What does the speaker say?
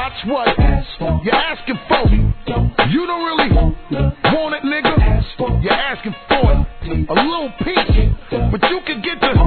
Watch what you're asking for. You don't really want it, nigga. You're asking for it, a little piece, but you can get the